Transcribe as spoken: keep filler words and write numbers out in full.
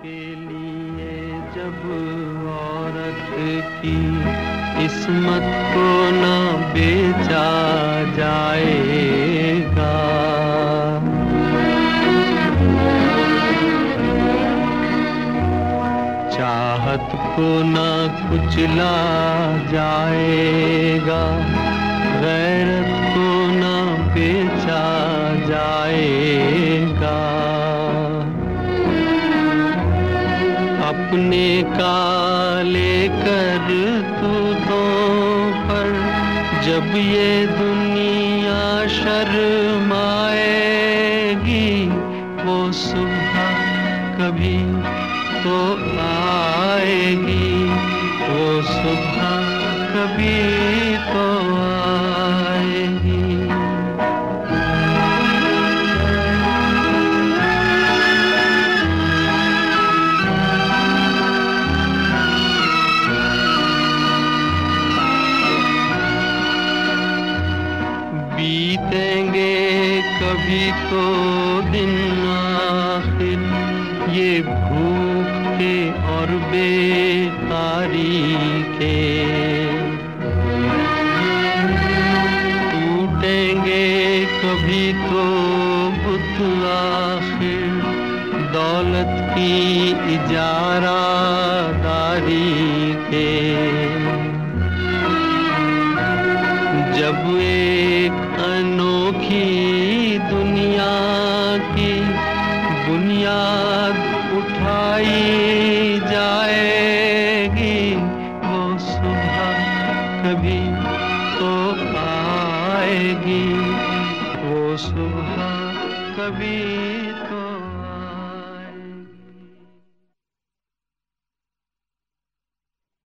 के लिए जब औरत की किस्मत को ना बेचा जाएगा, चाहत को ना कुचला जाएगा, गैरत को ना बेचा जाएगा। अपने काले करतूतों पर जब ये दुनिया शर्माएगी, वो सुबह कभी तो आएगी, वो सुबह कभी तो आएगी। बीतेंगे कभी तो दिन आखिर ये भूख के और बेकारी के, टूटेंगे कभी तो बुत आखिर दौलत की इजारादारी